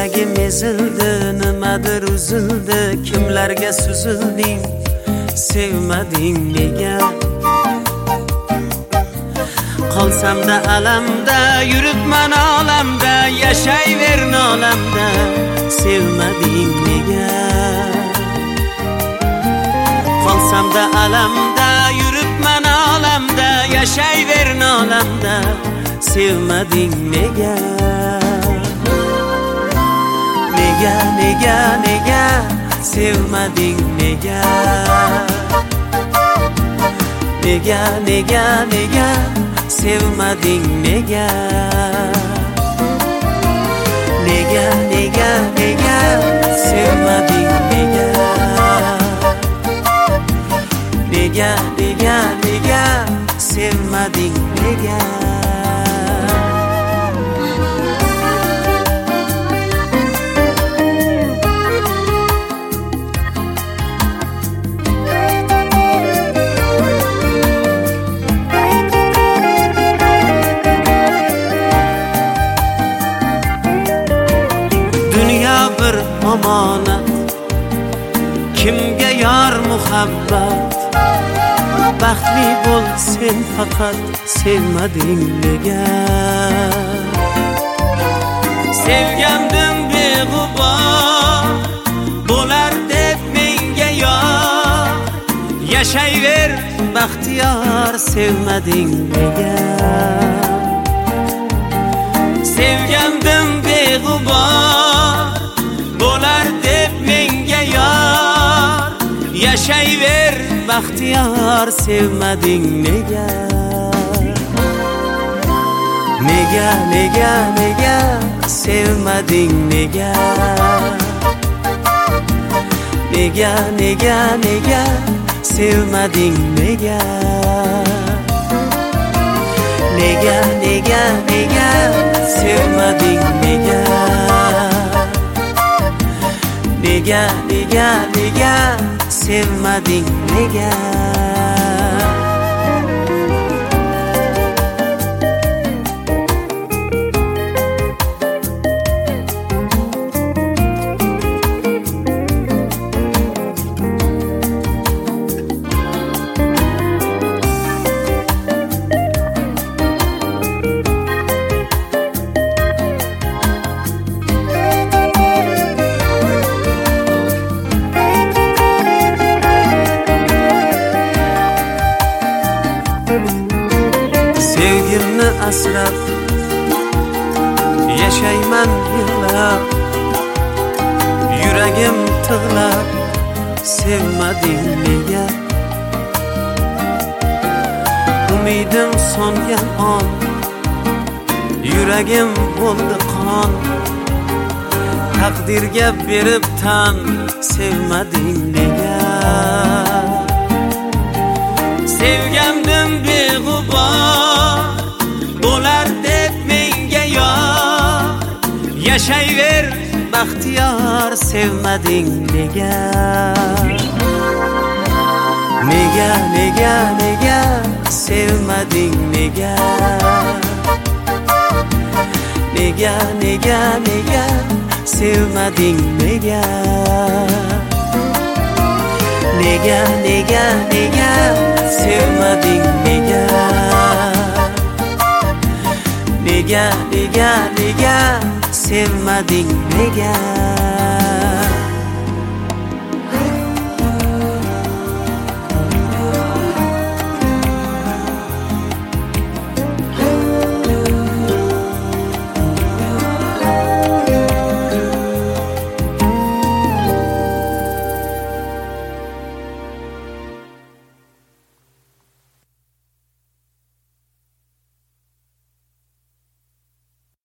Yuragim ezildi, nimadir uzildi, kimlarga suzilding, sevmading nega? Qolsamda alamda, yuribman olamda, yashayver nolamda, sevmading nega? Qolsamda alamda, yuribman olamda, yashayver nolamda, sevmading nega? Nega, nega, nega, sevmading nega? Nega, nega, nega, sevmading nega? Nega, nega, nega, sevmading nega? Nega, nega, nega, sevmading nega? Dünya bir omonat, kimga yor muhabbat? Baxtli bo'l sen faqat, sevmading nega? Sevgandim beg'ubor, bo'lar deb menga yor, yashayver baxtiyor, sevmading nega? Sevgandim beg'ubor, bo'lar deb menga yor, yashayver baxtiyor, sevmading nega? Nega, nega, nega, sevmading nega? Nega, nega, nega, sevmading nega? Nega, nega, nega, sevmading nega? Nega, nega, nega, sevmading nega? Sevgimni asrab, yashayman yig'lab, yuragim tig'lab, sevmading nega? Umidim so'ngan on, yuragim bo'ldi qon, taqdirga berib tan, sevmading nega? Sevgandim beg'ubor, bo'lar deb menga yor, yashayver baxtiyor, sevmading nega? Nega, nega, nega, sevmading nega? Nega, nega, nega, sevmading nega? Nega, nega, nega, sevmading nega? Nega, nega, nega, sevmading nega?